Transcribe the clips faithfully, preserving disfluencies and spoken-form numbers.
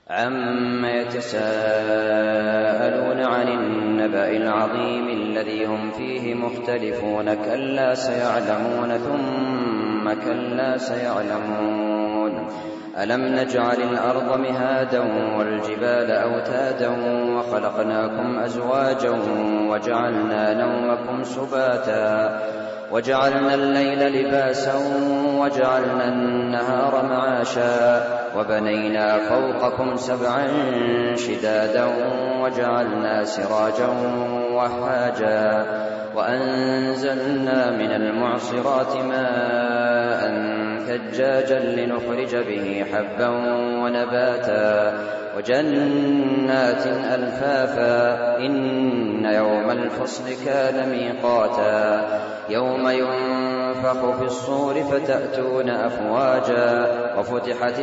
عَمَّ يَتَسَاءَلُونَ عَنِ النَّبَإِ الْعَظِيمِ الَّذِي هُمْ فِيهِ مُخْتَلِفُونَ كَلَّا سَيَعْلَمُونَ ثُمَّ كَلَّا سَيَعْلَمُونَ أَلَمْ نَجْعَلِ الْأَرْضَ مِهَادًا وَالْجِبَالَ أَوْتَادًا وَخَلَقْنَاكُمْ أَزْوَاجًا وَجَعَلْنَا نَوْمَكُمْ سُبَاتًا وَجَعَلْنَا اللَّيْلَ لِبَاسًا وَجَعَلْنَا النَّهَارَ مَعَاشًا وَبَنَيْنَا فَوْقَكُمْ سَبْعًا شِدَادًا وَجَعَلْنَا سِرَاجًا وَهَّاجًا وَأَنزَلْنَا مِنَ الْمُعْصِرَاتِ مَاءً ثَجَّاجًا لِّنُخْرِجَ بِهِ حَبًّا وَنَبَاتًا وَجَنَّاتٍ أَلْفَافًا إِنَّ يَوْمَ الْفَصْلِ كَانَ مِيقَاتًا يَوْمَ يُنفَخُ فِي الصُّورِ فَتَأْتُونَ أَفْوَاجًا وَفُتِحَتِ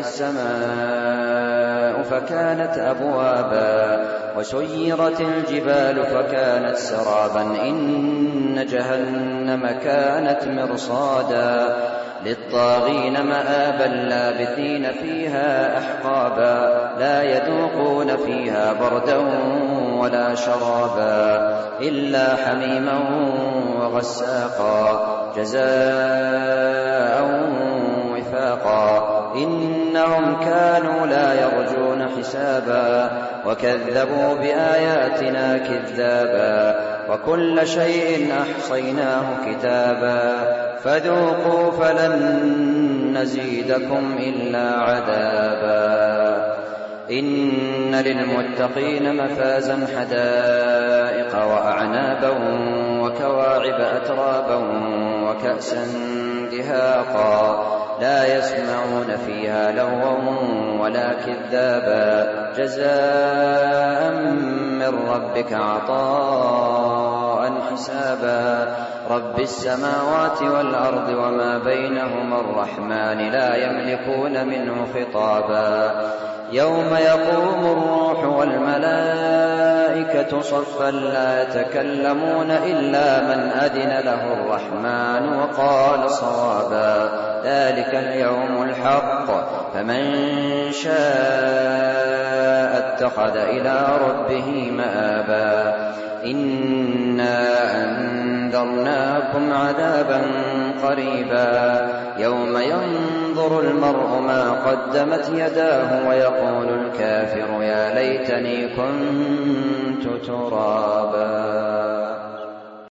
السَّمَاءُ فَكَانَتْ أَبْوَابًا وَسُيِّرَتِ الْجِبَالُ فَكَانَتْ سَرَابًا إِنَّ جَهَنَّمَ كَانَتْ مِرْصَادًا لِّلطَّاغِينَ مَآبًا لَّابِثِينَ فِيهَا أَحْقَابًا لَّا يَذُوقُونَ فِيهَا بَرْدًا وَلَا شَرَابًا إِلَّا حَمِيمًا وَغَسَّاقًا جَزَاءً وِفَاقًا إِنَّهُمْ كَانُوا لَا يَرْجُونَ حِسَابًا وَكَذَّبُوا بِآيَاتِنَا كِذَّابًا وَكُلَّ شَيْءٍ أَحْصَيْنَاهُ كِتَابًا فَذُوقُوا فَلَن نَّزِيدَكُمْ إِلَّا عَذَابًا إِنَّ لِلْمُتَّقِينَ مَفَازًا حَدَائِقَ وَأَعْنَابًا وَكَوَاعِبَ أَتْرَابًا وَكَأْسًا دِهَاقًا لَّا يَسْمَعُونَ فِيهَا لَغْوًا وَلَا كِذَّابًا جَزَاءً مِّن رَّبِّكَ عَطَاءً حِسَابًا رَّبِّ السَّمَاوَاتِ وَالْأَرْضِ وَمَا بَيْنَهُمَا الرَّحْمَٰنِ لَا يَمْلِكُونَ مِنْهُ خِطَابًا يَوْمَ يَقُومُ الرُّوحُ وَالْمَلَائِكَةُ صَفًّا لَّا يَتَكَلَّمُونَ إِلَّا مَنْ أَذِنَ لَهُ الرَّحْمَٰنُ وَقَالَ صَوَابًا ذَٰلِكَ الْيَوْمُ الْحَقُّ فَمَن شَاءَ اتَّخَذَ إِلَىٰ رَبِّهِ مَآبًا إِنَّا أَنذَرْنَاكُمْ عَذَابًا قَرِيبًا يَوْمَ يَنظُرُ الْمَرْءُ مَا قَدَّمَتْ يَدَاهُ وَيَقُولُ الْكَافِرُ يَا لَيْتَنِي كُنتُ تُرَابًا.